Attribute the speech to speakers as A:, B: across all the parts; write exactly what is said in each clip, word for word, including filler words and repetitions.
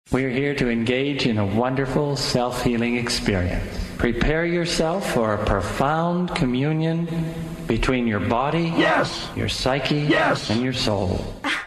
A: We're here to engage in a wonderful self-healing experience. Prepare yourself for a profound communion between your body,
B: yes,
A: your psyche,
B: yes,
A: and your soul.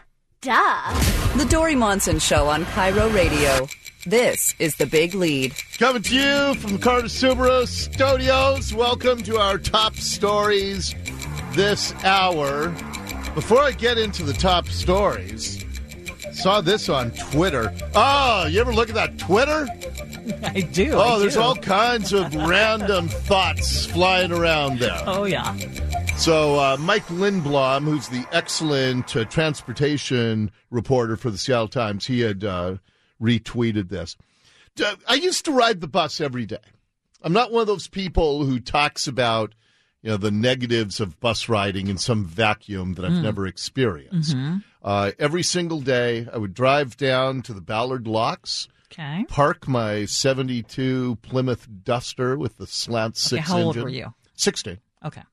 C: Duh.
D: The Dory Monson Show on Cairo Radio. This is The Big Lead.
B: Coming to you from Carter Subaru Studios. Welcome to our top stories this hour. Before I get into the top stories, saw this on Twitter. Oh, you ever look at that Twitter?
E: I do.
B: Oh,
E: I
B: there's
E: do.
B: all kinds of random thoughts flying around there.
E: Oh, yeah.
B: So uh, Mike Lindblom, who's the excellent uh, transportation reporter for the Seattle Times, he had uh, retweeted this. I used to ride the bus every day. I'm not one of those people who talks about, you know, the negatives of bus riding in some vacuum that I've mm. never experienced. Mm-hmm. Uh, every single day, I would drive down to the Ballard Locks,
E: okay.
B: park my seventy-two Plymouth Duster with the slant six
E: okay, how
B: engine.
E: old were you?
B: sixteen.
E: Okay.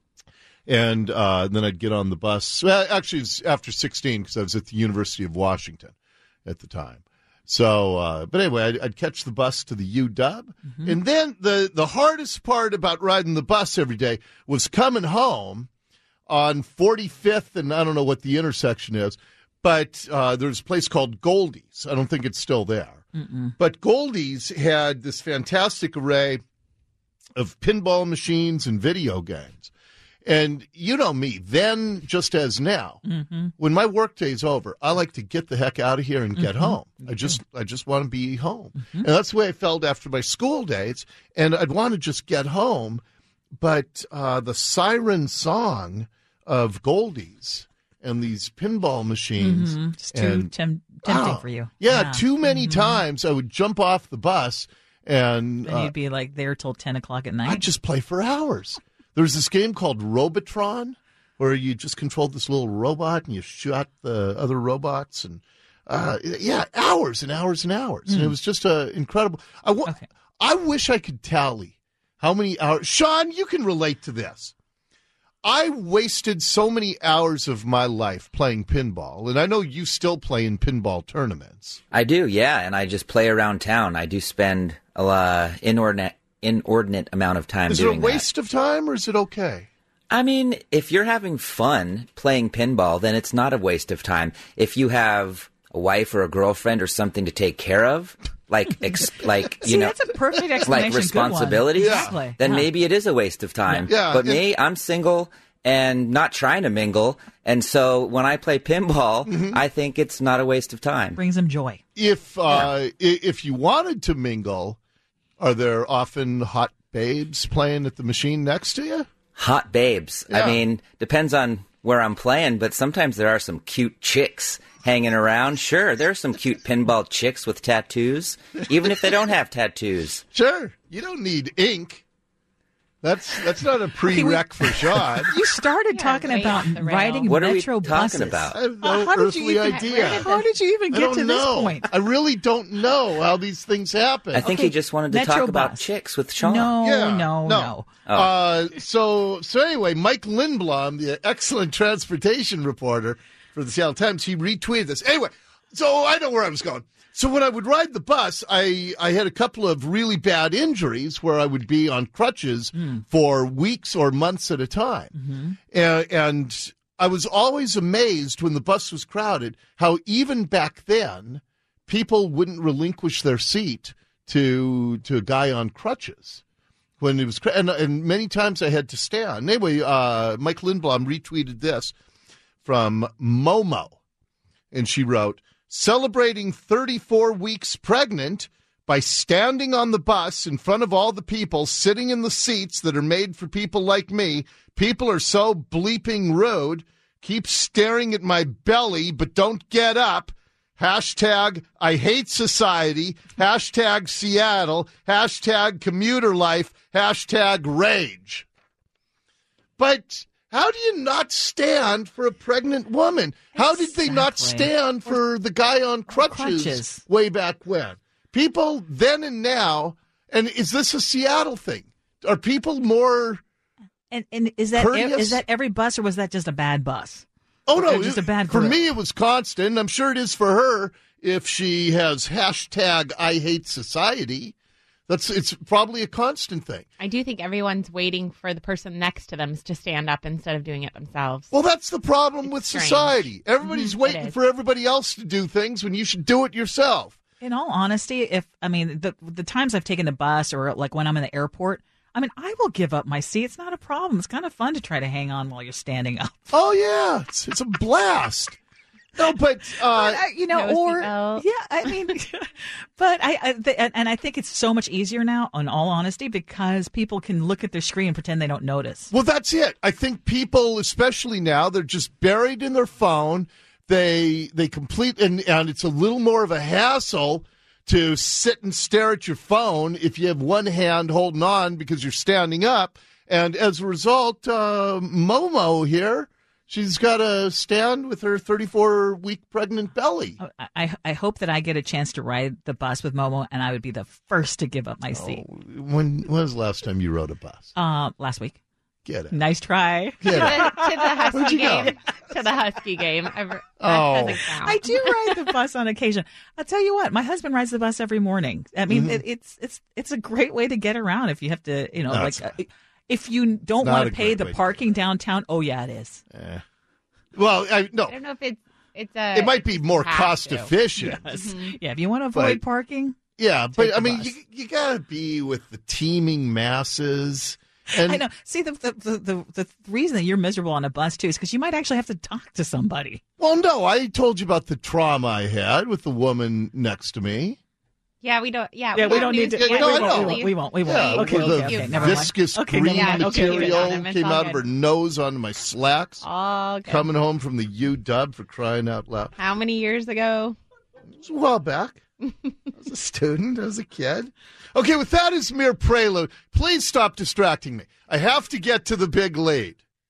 B: And uh, then I'd get on the bus. Well, actually, it was after sixteen because I was at the University of Washington at the time. So, uh, but anyway, I'd, I'd catch the bus to the U W. Mm-hmm. And then the, the hardest part about riding the bus every day was coming home on forty-fifth, and I don't know what the intersection is, but uh, there's a place called Goldie's. I don't think it's still there. Mm-mm. But Goldie's had this fantastic array of pinball machines and video games. And you know me, then just as now, mm-hmm. when my workday's over, I like to get the heck out of here and get mm-hmm. home. I just I just want to be home. Mm-hmm. And that's the way I felt after my school days. And I'd want to just get home. But uh, the siren song of Goldie's and these pinball machines.
E: Mm-hmm. It's too
B: and,
E: tem- tempting
B: oh,
E: for you.
B: Yeah,
E: yeah.
B: too many
E: mm-hmm.
B: times I would jump off the bus and,
E: and
B: uh,
E: you'd be like there till ten o'clock at night.
B: I'd just play for hours. There's this game called Robotron where you just controlled this little robot and you shot the other robots. And, uh, yeah, hours and hours and hours. Mm. And it was just uh, incredible. I, w- okay. I wish I could tally how many hours. Sean, you can relate to this. I wasted so many hours of my life playing pinball, and I know you still play in pinball tournaments.
F: I do, yeah, and I just play around town. I do spend a uh, inordinate inordinate amount of time
B: doing that. Is it a waste
F: that.
B: of time, or is it okay?
F: I mean, if you're having fun playing pinball, then it's not a waste of time. If you have a wife or a girlfriend or something to take care of, like, ex- like you
E: See,
F: know,
E: that's a perfect explanation.
F: like responsibilities,
E: yeah.
F: then
E: yeah.
F: maybe it is a waste of time.
B: Yeah.
F: But
B: yeah.
F: me, I'm single and not trying to mingle, and so when I play pinball, mm-hmm. I think it's not a waste of time.
E: Brings them joy.
B: If uh, yeah. if you wanted to mingle, are there often hot babes playing at the machine next to you?
F: Hot babes. Yeah. I mean, depends on where I'm playing, but sometimes there are some cute chicks hanging around. Sure, there are some cute pinball chicks with tattoos, even if they don't have tattoos.
B: Sure. You don't need ink. That's that's not a prereq for Sean.
E: You started yeah, talking about riding
F: what
E: metro
F: are we
E: buses.
F: talking about?
B: I have no
E: uh, how
B: earthly
E: did you even,
B: idea.
E: How did you even get to
B: know.
E: this point?
B: I really don't know how these things happen.
F: I think
E: okay.
F: he just wanted to
E: metro
F: talk
E: bus.
F: about chicks with Sean.
E: No,
B: yeah,
E: no,
B: no.
E: no.
F: Oh.
B: Uh, so so anyway, Mike Lindblom, the excellent transportation reporter for the Seattle Times, he retweeted this. Anyway, so I know where I was going. So when I would ride the bus, I, I had a couple of really bad injuries where I would be on crutches mm. for weeks or months at a time. Mm-hmm. And, and I was always amazed when the bus was crowded how even back then people wouldn't relinquish their seat to to a guy on crutches. When it was, and, and many times I had to stand. Anyway, uh, Mike Lindblom retweeted this from Momo, and she wrote, "Celebrating thirty-four weeks pregnant by standing on the bus in front of all the people sitting in the seats that are made for people like me. People are so bleeping rude. Keep staring at my belly, but don't get up. Hashtag I hate society. Hashtag Seattle. Hashtag commuter life. Hashtag rage." But how do you not stand for a pregnant woman? How did they not stand for the guy on crutches, crutches way back when? People then and now, and is this a Seattle thing? Are people more
E: And and is that
B: courteous?
E: Is that every bus, or was that just a bad bus?
B: Oh, no.
E: Or just a bad
B: For
E: group?
B: me, it was constant. I'm sure it is for her if she has hashtag I hate society, that's it's probably a constant thing.
C: I do think everyone's waiting for the person next to them to stand up instead of doing it themselves.
B: Well, that's the problem
C: it's
B: with
C: strange.
B: society. Everybody's
C: Mm-hmm,
B: waiting for everybody else to do things when you should do it yourself.
E: In all honesty, if I mean the the times I've taken the bus or like when I'm in the airport, I mean I will give up my seat. It's not a problem. It's kind of fun to try to hang on while you're standing up.
B: Oh yeah, it's, it's a blast. No, but, uh,
E: but I, you know,
C: no
E: or
C: seatbelt.
E: yeah, I mean, but I, I th- and, and I think it's so much easier now, in all honesty, because people can look at their screen and pretend they don't notice.
B: Well, that's it. I think people, especially now, they're just buried in their phone. They they complete, and, and it's a little more of a hassle to sit and stare at your phone if you have one hand holding on because you're standing up. And as a result, uh, Momo here, she's got to stand with her thirty-four week pregnant belly.
E: I, I I hope that I get a chance to ride the bus with Momo, and I would be the first to give up my seat.
B: Oh, when, when was the last time you rode a bus?
E: Uh, last week.
B: Get it.
E: Nice try.
B: Get it.
C: to the Husky
B: you go?
C: game. To the Husky game. I've, that
B: Oh.
C: doesn't count.
E: I do ride the bus on occasion. I'll tell you what, my husband rides the bus every morning. I mean,
B: Mm-hmm.
E: it, it's it's it's a great way to get around if you have to, you know,
B: No,
E: like
B: it's
E: uh,
B: not.
E: if you don't
B: It's not
E: want
B: a
E: to pay
B: great
E: the
B: way to
E: parking downtown. Oh yeah, it is.
B: Eh. Well, I, no,
C: I don't know if it's it's a.
B: it might be more
C: have
B: cost
C: to.
B: efficient.
E: Yes. Yeah, if you want to avoid
B: But-
E: parking,
B: Yeah, but
E: Take the
B: I mean,
E: bus.
B: you, you got to be with the teeming masses. And
E: I know. See, the the, the the the reason that you're miserable on a bus too is because you might actually have to talk to somebody.
B: Well, no, I told you about the trauma I had with the woman next to me.
C: Yeah, we don't. Yeah,
E: Yeah, we don't need to.
B: Yeah,
E: we,
B: no, I
E: we, won't,
B: know.
E: we won't. We won't. We won't.
B: Yeah,
E: okay,
B: where
E: okay,
B: the
E: okay, never mind.
B: viscous
E: Okay,
B: green
E: never mind. Okay,
B: material
C: okay, okay.
B: came
C: It's all
B: out of her
C: good.
B: nose onto my slacks.
C: All good.
B: Coming home from the U-Dub for crying out loud.
C: How many years ago?
B: It was a while back. I was a student. I was a kid. Okay, with that as mere prelude, please stop distracting me. I have to get to the big lead.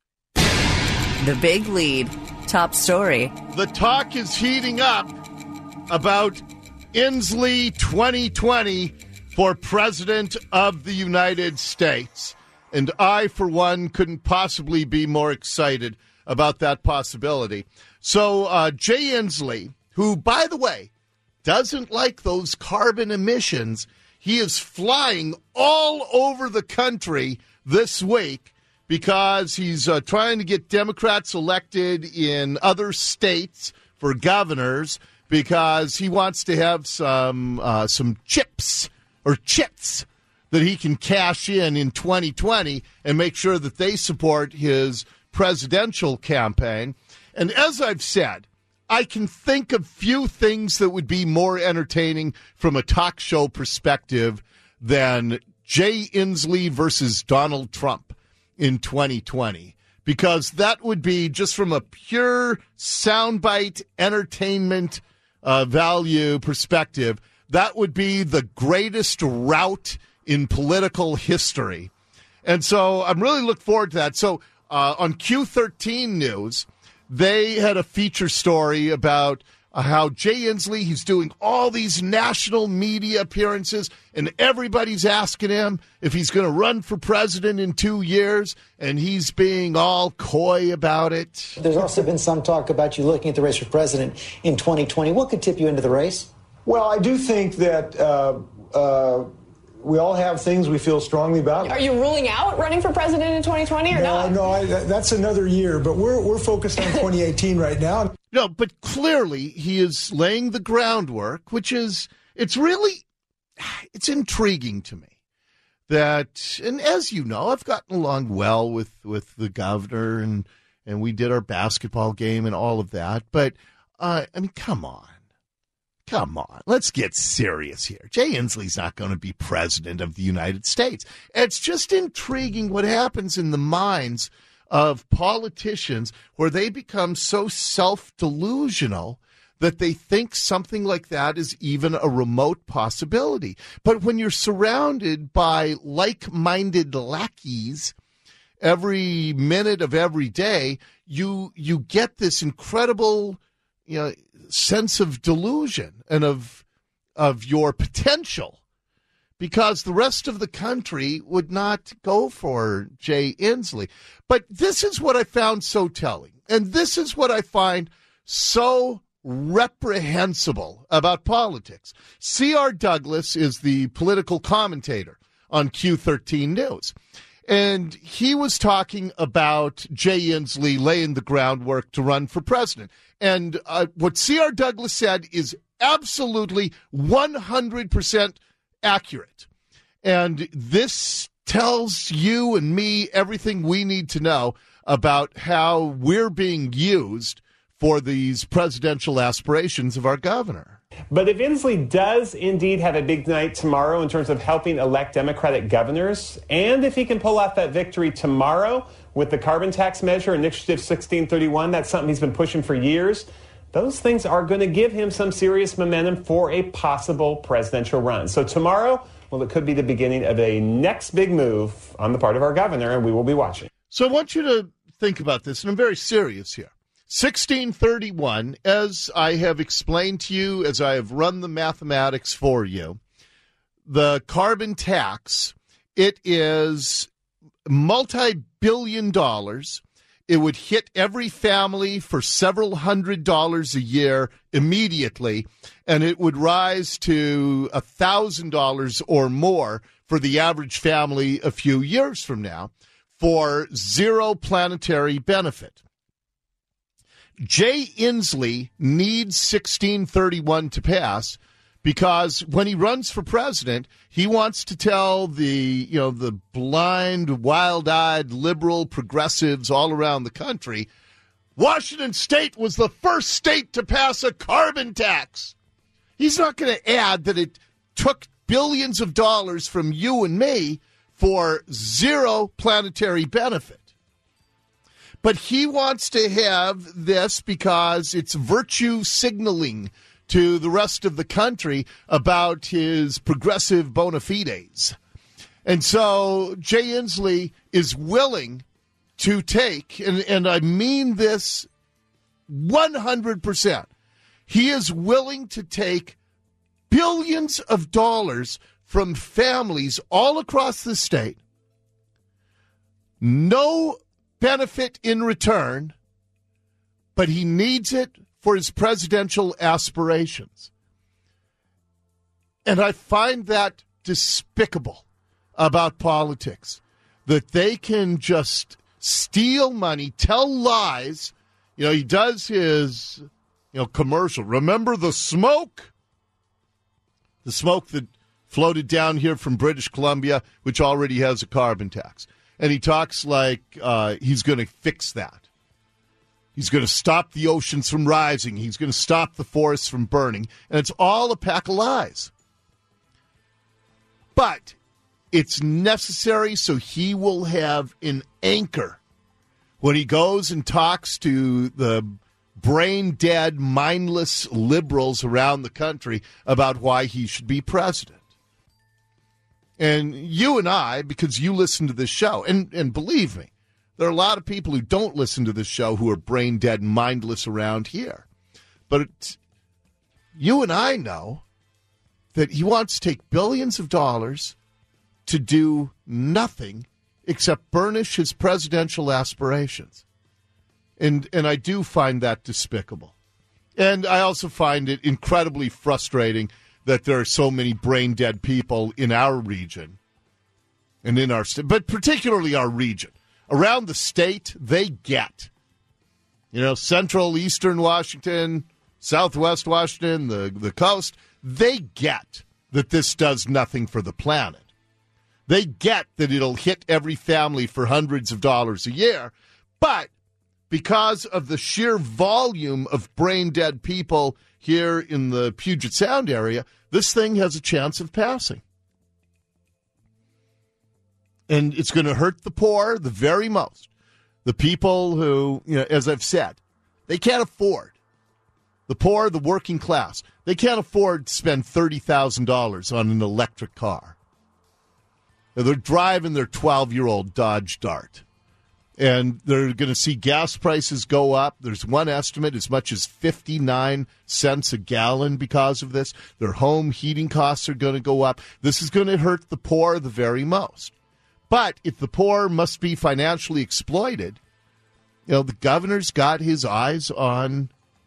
D: The Big Lead. Top story.
B: The talk is heating up about Inslee twenty twenty for President of the United States. And I, for one, couldn't possibly be more excited about that possibility. So uh, Jay Inslee, who, by the way, doesn't like those carbon emissions, he is flying all over the country this week because he's uh, trying to get Democrats elected in other states for governors because he wants to have some uh, some chips or chits that he can cash in in twenty twenty and make sure that they support his presidential campaign. And as I've said, I can think of few things that would be more entertaining from a talk show perspective than Jay Inslee versus Donald Trump in twenty twenty, because that would be, just from a pure soundbite entertainment uh, value perspective, that would be the greatest rout in political history. And so I'm really looking forward to that. So uh, on Q thirteen News, they had a feature story about uh, how Jay Inslee, he's doing all these national media appearances, and everybody's asking him if he's going to run for president in two years, and he's being all coy about it.
G: There's also been some talk about you looking at the race for president in twenty twenty. What could tip you into the race?
H: Well, I do think that uh, uh, we all have things we feel strongly about.
I: Are you ruling out running for president in twenty twenty or
H: no,
I: not?
H: No, I, that's another year, but we're we're focused on twenty eighteen right now.
B: No, but clearly he is laying the groundwork, which is, it's really, it's intriguing to me that, and as you know, I've gotten along well with, with the governor, and, and we did our basketball game and all of that, but, uh, I mean, come on. Come on, let's get serious here. Jay Inslee's not going to be president of the United States. It's just intriguing what happens in the minds of politicians where they become so self-delusional that they think something like that is even a remote possibility. But when you're surrounded by like-minded lackeys every minute of every day, you you get this incredible, you know, sense of delusion and of of your potential, because the rest of the country would not go for Jay Inslee. But this is what I found so telling, and this is what I find so reprehensible about politics. C R. Douglas is the political commentator on Q thirteen News. And he was talking about Jay Inslee laying the groundwork to run for president. And uh, what C R. Douglas said is absolutely one hundred percent accurate. And this tells you and me everything we need to know about how we're being used for these presidential aspirations of our governor.
J: But if Inslee does indeed have a big night tomorrow in terms of helping elect Democratic governors, and if he can pull off that victory tomorrow with the carbon tax measure, Initiative sixteen thirty-one, that's something he's been pushing for years, those things are going to give him some serious momentum for a possible presidential run. So tomorrow, well, it could be the beginning of a next big move on the part of our governor, and we will be watching.
B: So I want you to think about this, and I'm very serious here. sixteen thirty-one, as I have explained to you, as I have run the mathematics for you, the carbon tax, it is multi-billion dollars. It would hit every family for several hundred dollars a year immediately, and it would rise to one thousand dollars or more for the average family a few years from now for zero planetary benefit. Jay Inslee needs sixteen thirty-one to pass because when he runs for president, he wants to tell the, you know, the blind, wild-eyed liberal progressives all around the country, Washington State was the first state to pass a carbon tax. He's not going to add that it took billions of dollars from you and me for zero planetary benefit. But he wants to have this because it's virtue signaling to the rest of the country about his progressive bona fides. And so Jay Inslee is willing to take, and, and I mean this one hundred percent, he is willing to take billions of dollars from families all across the state, no benefit in return, but he needs it for his presidential aspirations. And I find that despicable about politics, that they can just steal money, tell lies. You know, he does his, you know, commercial. Remember the smoke? The smoke that floated down here from British Columbia, which already has a carbon tax. And he talks like uh, he's going to fix that. He's going to stop the oceans from rising. He's going to stop the forests from burning. And it's all a pack of lies. But it's necessary so he will have an anchor when he goes and talks to the brain-dead, mindless liberals around the country about why he should be president. And you and I, because you listen to this show, and, and believe me, there are a lot of people who don't listen to this show who are brain-dead and mindless around here. But it, you and I know that he wants to take billions of dollars to do nothing except burnish his presidential aspirations. And and I do find that despicable. And I also find it incredibly frustrating that there are so many brain-dead people in our region and in our state, but particularly our region. Around the state, they get, you know, central, eastern Washington, southwest Washington, the, the coast, they get that this does nothing for the planet. They get that it'll hit every family for hundreds of dollars a year, but because of the sheer volume of brain-dead people here in the Puget Sound area, this thing has a chance of passing. And it's going to hurt the poor the very most. The people who, you know, as I've said, they can't afford. The poor, the working class, they can't afford to spend thirty thousand dollars on an electric car. They're driving their twelve-year-old Dodge Dart. And they're going to see gas prices go up. There's one estimate as much as fifty-nine cents a gallon because of this. Their home heating costs are going to go up. This is going to hurt the poor the very most. But if the poor must be financially exploited, you know, the governor's got his eyes on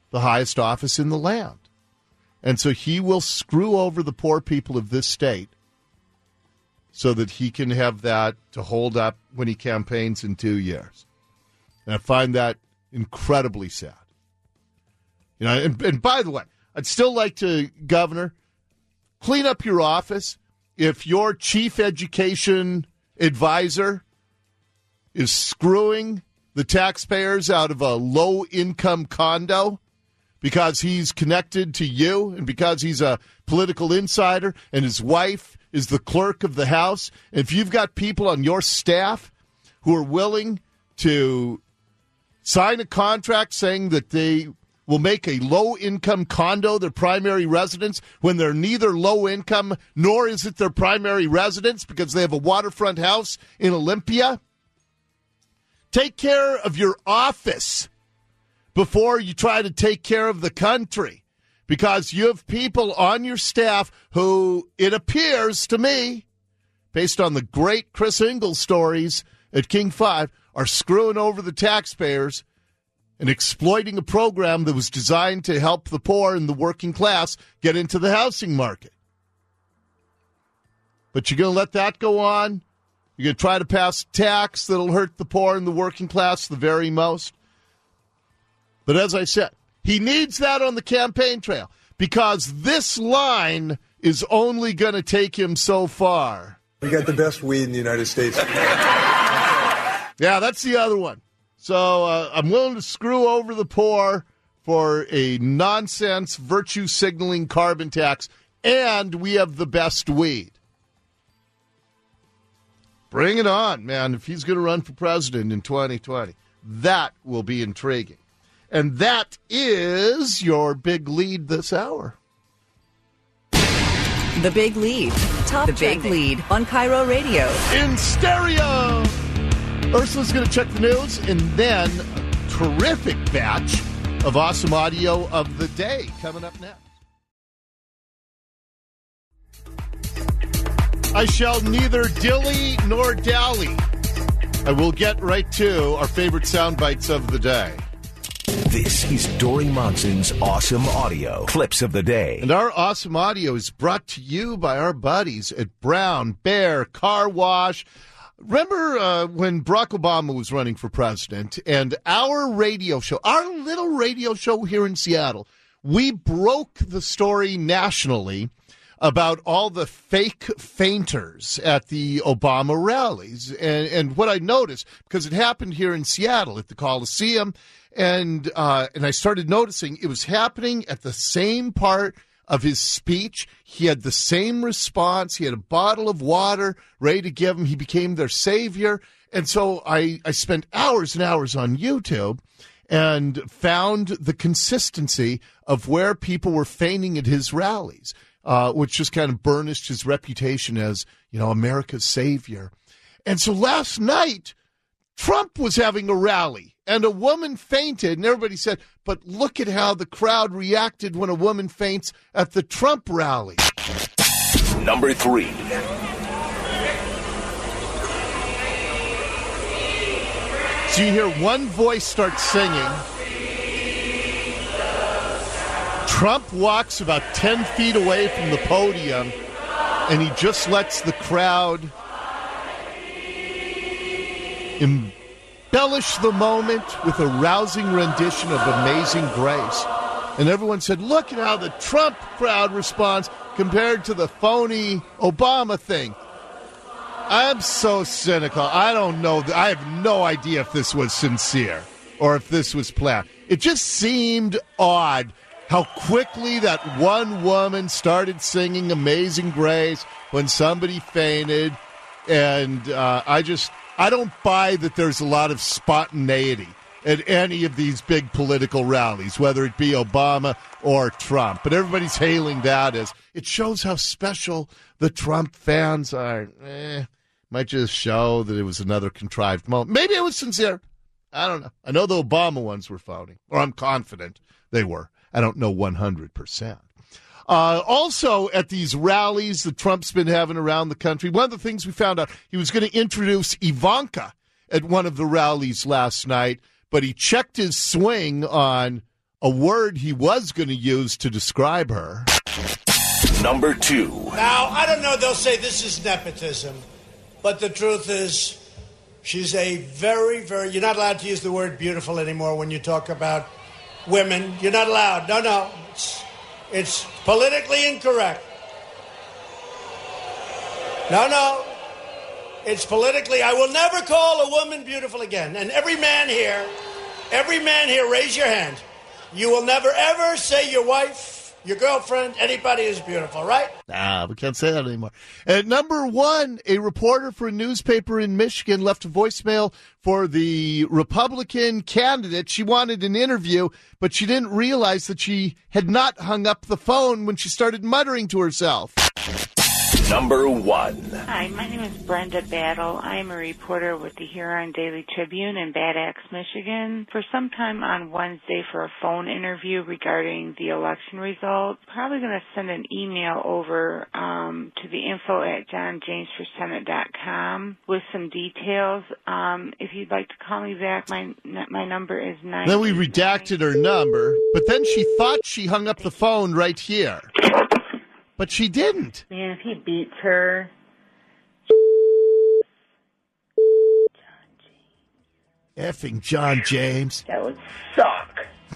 B: the highest office in the land. And so he will screw over the poor people of this state so that he can have that to hold up when he campaigns in two years. And I find that incredibly sad. You know, and, and by the way, I'd still like to, Governor, clean up your office. If your chief education advisor is screwing the taxpayers out of a low-income condo because he's connected to you and because he's a political insider and his wife is the clerk of the House, if you've got people on your staff who are willing to sign a contract saying that they will make a low-income condo their primary residence when they're neither low-income nor is it their primary residence because they have a waterfront house in Olympia, take care of your office before you try to take care of the country, because you have people on your staff who, it appears to me, based on the great Chris Ingalls stories at King five, are screwing over the taxpayers and exploiting a program that was designed to help the poor and the working class get into the housing market. But you're going to let that go on? You're going to try to pass a tax that'll hurt the poor and the working class the very most? But as I said, he needs that on the campaign trail because this line is only going to take him so far.
K: We got the best weed in the United States.
B: Yeah, that's the other one. So uh, I'm willing to screw over the poor for a nonsense virtue signaling carbon tax, and we have the best weed. Bring it on, man. If he's going to run for president in twenty twenty, that will be intriguing. And that is your big lead this hour.
D: The Big Lead. Top The trending. Big Lead on Cairo Radio.
B: In stereo. Ursula's going to check the news and then a terrific batch of awesome audio of the day coming up next. I shall neither dilly nor dally. I will get right to our favorite sound bites of the day.
L: This is Dory Monson's Awesome Audio Clips of the Day.
B: And our awesome audio is brought to you by our buddies at Brown Bear Car Wash. Remember uh, when Barack Obama was running for president and our radio show, our little radio show here in Seattle, we broke the story nationally about all the fake fainters at the Obama rallies. And, and what I noticed, because it happened here in Seattle at the Coliseum, and uh, and I started noticing it was happening at the same part of his speech. He had the same response. He had a bottle of water ready to give him. He became their savior. And so I, I spent hours and hours on YouTube and found the consistency of where people were feigning at his rallies, uh, which just kind of burnished his reputation as, you know, America's savior. And so last night, Trump was having a rally. And a woman fainted, and everybody said, but look at how the crowd reacted when a woman faints at the Trump rally.
L: Number three.
B: So you hear one voice start singing. Trump walks about ten feet away from the podium, and he just lets the crowd embellish the moment with a rousing rendition of Amazing Grace. And everyone said, look at how the Trump crowd responds compared to the phony Obama thing. I'm so cynical. I don't know. I have no idea if this was sincere or if this was planned. It just seemed odd how quickly that one woman started singing Amazing Grace when somebody fainted. And uh, I just... I don't buy that there's a lot of spontaneity at any of these big political rallies, whether it be Obama or Trump. But everybody's hailing that as it shows how special the Trump fans are. Eh, might just show that it was another contrived moment. Maybe it was sincere. I don't know. I know the Obama ones were phony, or I'm confident they were. I don't know one hundred percent. Uh, also, at these rallies that Trump's been having around the country, one of the things we found out, he was going to introduce Ivanka at one of the rallies last night, but he checked his swing on a word he was going to use to describe her.
L: Number two.
M: Now, I don't know, they'll say this is nepotism, but the truth is she's a very, very, you're not allowed to use the word beautiful anymore when you talk about women. You're not allowed. No, no. It's, it's politically incorrect. No, no. It's politically, I will never call a woman beautiful again. And every man here, every man here, raise your hand. You will never, ever say your wife, your girlfriend, anybody is beautiful, right?
B: Nah, we can't say that anymore. At number one, a reporter for a newspaper in Michigan left a voicemail for the Republican candidate. She wanted an interview, but she didn't realize that she had not hung up the phone when she started muttering to herself.
L: Number one.
N: Hi, my name is Brenda Battle. I am a reporter with the Huron Daily Tribune in Bad Axe, Michigan. For some time on Wednesday for a phone interview regarding the election results, probably going to send an email over um, to the info at john james for senate dot com with some details. Um, if you'd like to call me back, my my number is nine.
B: Then we redacted her number, but then she thought she hung up the phone right here. But she didn't.
N: Man, if he beats her.
B: Effing John James.
N: That would suck.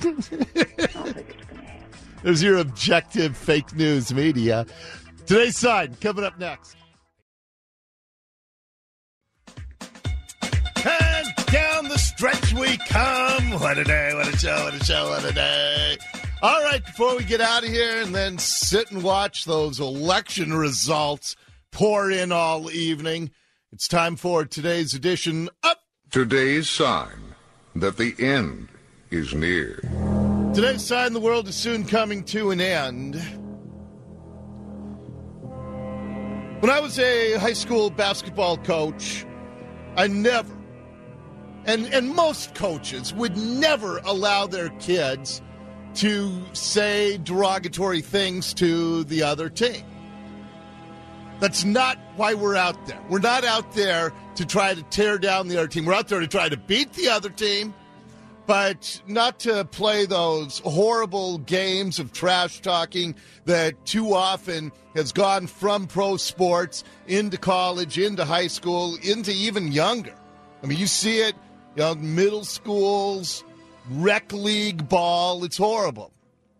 B: There's your objective fake news media. Today's Side, coming up next. And down the stretch we come. What a day, what a show, what a show, what a day. All right, before we get out of here and then sit and watch those election results pour in all evening, it's time for today's edition of
O: Today's Sign that the end is near.
B: Today's Sign the world is soon coming to an end. When I was a high school basketball coach, I never, and, and most coaches would never allow their kids to say derogatory things to the other team. That's not why we're out there. We're not out there to try to tear down the other team. We're out there to try to beat the other team, but not to play those horrible games of trash talking that too often has gone from pro sports into college, into high school, into even younger. I mean, you see it, you know, middle schools, rec league ball. It's horrible.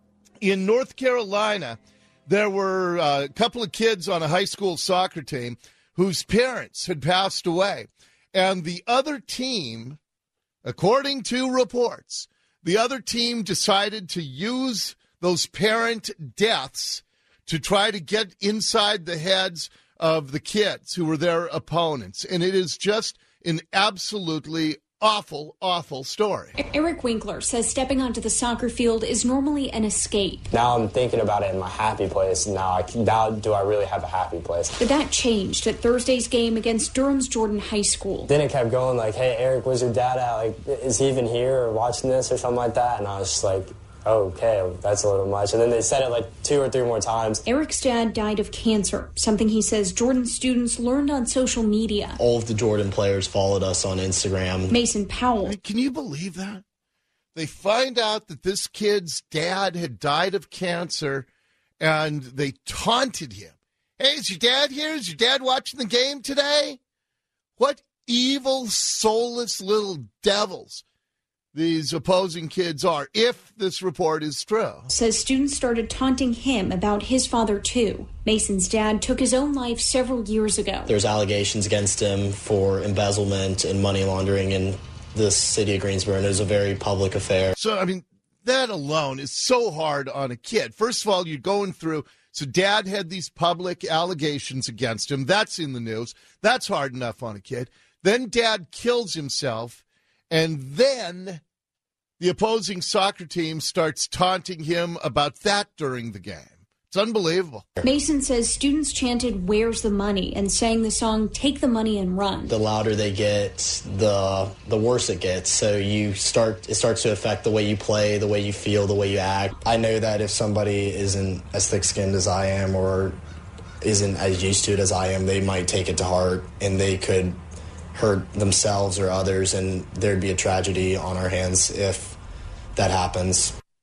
B: In North Carolina, there were a couple of kids on a high school soccer team whose parents had passed away. And the other team, according to reports, the other team decided to use those parent deaths to try to get inside the heads of the kids who were their opponents. And it is just an absolutely awful, awful story.
P: Eric Winkler says stepping onto the soccer field is normally an escape.
Q: Now I'm thinking about it in my happy place. Now, I, now do I really have a happy place?
P: But that changed at Thursday's game against Durham's Jordan High School.
Q: Then it kept going like, hey, Eric, where's your dad at? Like, is he even here or watching this or something like that? And I was just like, oh, okay, that's a little much. And then they said it like two or three more times.
P: Eric's dad died of cancer, something he says Jordan students learned on social media.
R: All of the Jordan players followed us on Instagram.
P: Mason Powell.
B: Can you believe that? They find out that this kid's dad had died of cancer, and they taunted him. Hey, is your dad here? Is your dad watching the game today? What evil, soulless little devils these opposing kids are, if this report is true.
P: Says students started taunting him about his father, too. Mason's dad took his own life several years ago.
R: There's allegations against him for embezzlement and money laundering in the city of Greensboro, and it was a very public affair.
B: So, I mean, that alone is so hard on a kid. First of all, you're going through, so dad had these public allegations against him. That's in the news. That's hard enough on a kid. Then dad kills himself. And then the opposing soccer team starts taunting him about that during the game. It's unbelievable.
P: Mason says students chanted, "Where's the money?" and sang the song, "Take the Money and Run."
R: The louder they get, the the worse it gets. So you start it starts to affect the way you play, the way you feel, the way you act. I know that if somebody isn't as thick-skinned as I am or isn't as used to it as I am, they might take it to heart and they could hurt themselves or others, and there'd be a tragedy on our hands if that happens.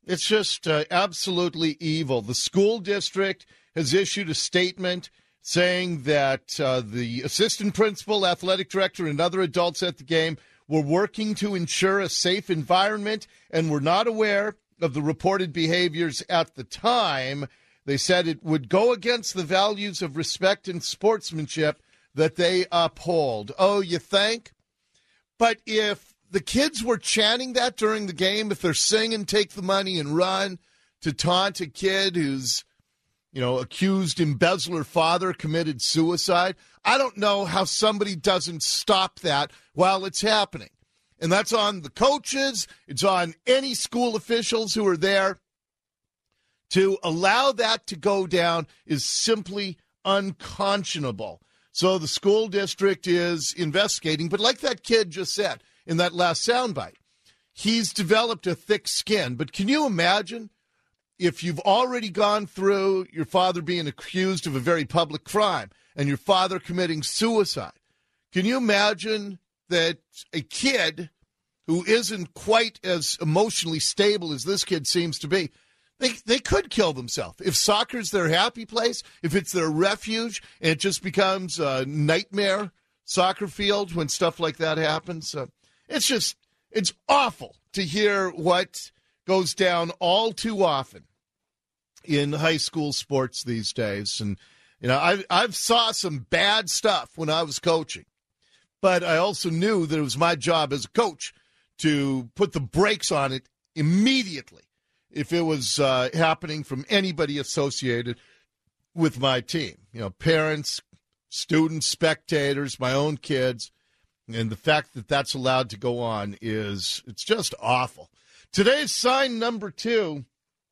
B: It's just uh, absolutely evil. The school district has issued a statement saying that uh, the assistant principal, athletic director, and other adults at the game were working to ensure a safe environment and were not aware of the reported behaviors at the time. They said it would go against the values of respect and sportsmanship that they uphold. Oh, you think? But if the kids were chanting that during the game, if they're singing "Take the Money and Run" to taunt a kid who's, you know, accused embezzler father committed suicide, I don't know how somebody doesn't stop that while it's happening. And that's on the coaches. It's on any school officials who are there. To allow that to go down is simply unconscionable. So the school district is investigating. But like that kid just said in that last soundbite, he's developed a thick skin. But can you imagine if you've already gone through your father being accused of a very public crime and your father committing suicide? Can you imagine that a kid who isn't quite as emotionally stable as this kid seems to be, They they could kill themselves. If soccer's their happy place, if it's their refuge, and it just becomes a nightmare soccer field when stuff like that happens. Uh, it's just, it's awful to hear what goes down all too often in high school sports these days. And, you know, I, I've saw some bad stuff when I was coaching, but I also knew that it was my job as a coach to put the brakes on it immediately if it was uh, happening from anybody associated with my team. You know, parents, students, spectators, my own kids, and the fact that that's allowed to go on is, it's just awful. Today's sign number two,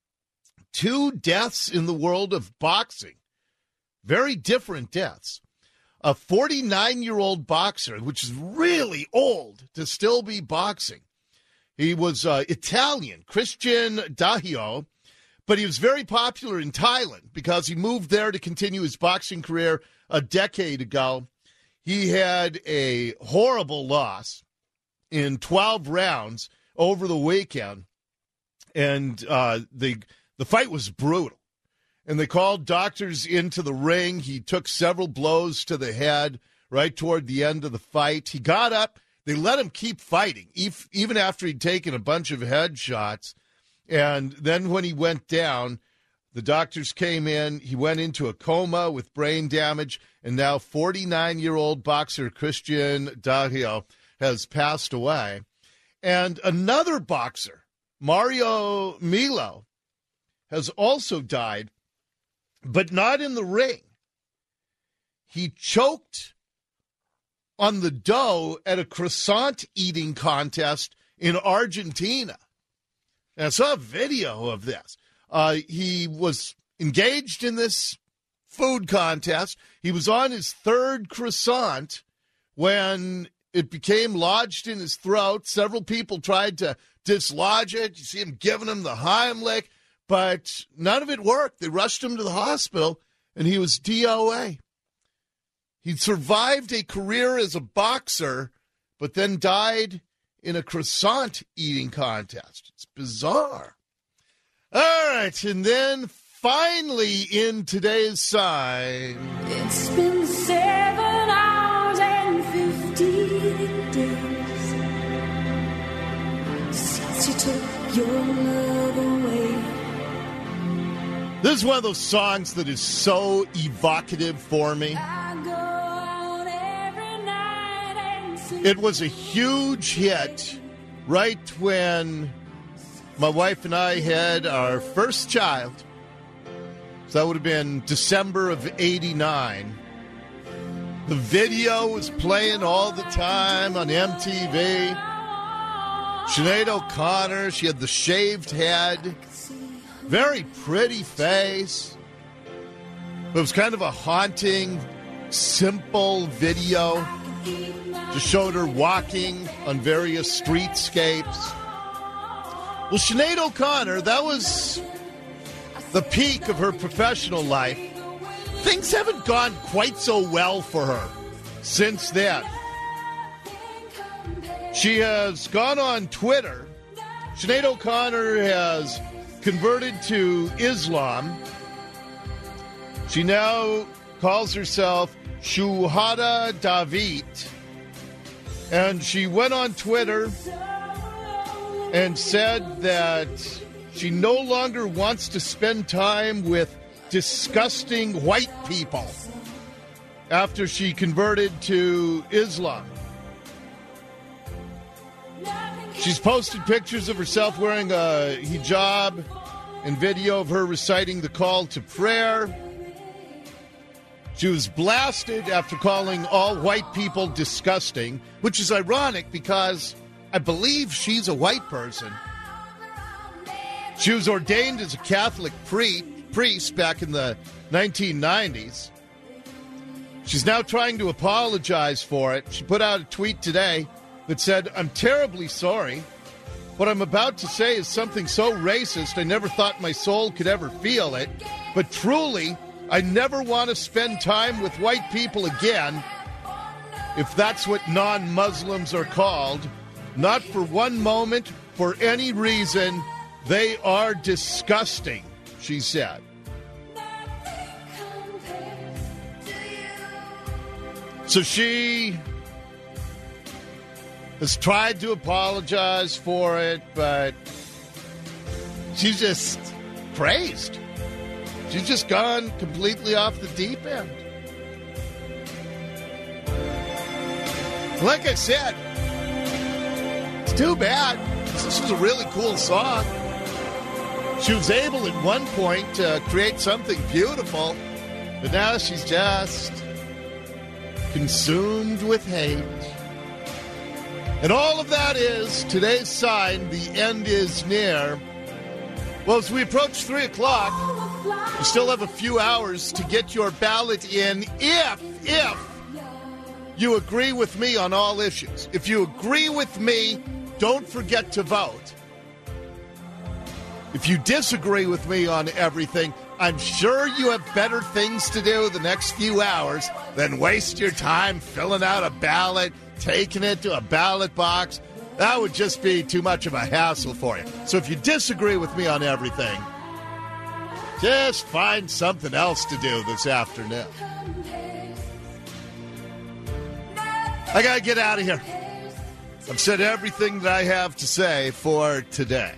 B: two deaths in the world of boxing. Very different deaths. A forty-nine-year-old boxer, which is really old to still be boxing. He was uh, Italian, Christian Dario, but he was very popular in Thailand because he moved there to continue his boxing career a decade ago. He had a horrible loss in twelve rounds over the weekend, and uh, the the fight was brutal. And they called doctors into the ring. He took several blows to the head right toward the end of the fight. He got up. They let him keep fighting, even after he'd taken a bunch of headshots. And then when he went down, the doctors came in. He went into a coma with brain damage. And now forty-nine-year-old boxer Christian Dario has passed away. And another boxer, Mario Milo, has also died, but not in the ring. He choked on the dough at a croissant eating contest in Argentina. And I saw a video of this. Uh, he was engaged in this food contest. He was on his third croissant when it became lodged in his throat. Several people tried to dislodge it. You see him giving him the Heimlich, but none of it worked. They rushed him to the hospital, and he was D O A. He survived a career as a boxer, but then died in a croissant eating contest. It's bizarre. All right, and then finally in today's sign.
S: It's been seven hours and fifteen days since you took your love away.
B: This is one of those songs that is so evocative for me. It was a huge hit right when my wife and I had our first child. So that would have been December of eighty-nine. The video was playing all the time on M T V. Sinead O'Connor, she had the shaved head, very pretty face. It was kind of a haunting, simple video. Just showed her walking on various streetscapes. Well, Sinead O'Connor, that was the peak of her professional life. Things haven't gone quite so well for her since then. She has gone on Twitter. Sinead O'Connor has converted to Islam. She now calls herself Shuhada David. And she went on Twitter and said that she no longer wants to spend time with disgusting white people after she converted to Islam. She's posted pictures of herself wearing a hijab and video of her reciting the call to prayer. She was blasted after calling all white people disgusting, which is ironic because I believe she's a white person. She was ordained as a Catholic pre- priest back in the nineteen nineties. She's now trying to apologize for it. She put out a tweet today that said, "I'm terribly sorry. What I'm about to say is something so racist I never thought my soul could ever feel it. But truly, I never want to spend time with white people again, if that's what non-Muslims are called. Not for one moment, for any reason. They are disgusting," she said. So she has tried to apologize for it, but she's just crazed. She's just gone completely off the deep end. Like I said, it's too bad. This was a really cool song. She was able at one point to create something beautiful, but now she's just consumed with hate. And all of that is today's sign the end is near. Well, as we approach three o'clock, you still have a few hours to get your ballot in if, if you agree with me on all issues. If you agree with me, don't forget to vote. If you disagree with me on everything, I'm sure you have better things to do the next few hours than waste your time filling out a ballot, taking it to a ballot box. That would just be too much of a hassle for you. So if you disagree with me on everything, just find something else to do this afternoon. I got to get out of here. I've said everything that I have to say for today.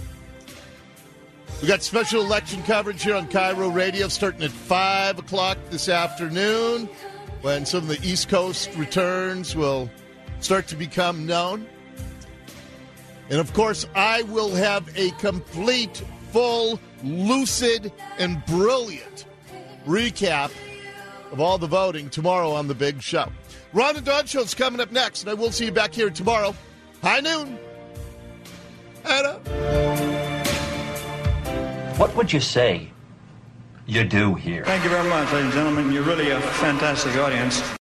B: We got special election coverage here on Cairo Radio starting at five o'clock this afternoon when some of the East Coast returns will start to become known. And, of course, I will have a complete, full, lucid, and brilliant recap of all the voting tomorrow on The Big Show. Ron and Don Show's coming up next, and I will see you back here tomorrow. High noon. Anna.
T: What would you say you do here?
U: Thank you very much, ladies and gentlemen. You're really a fantastic audience.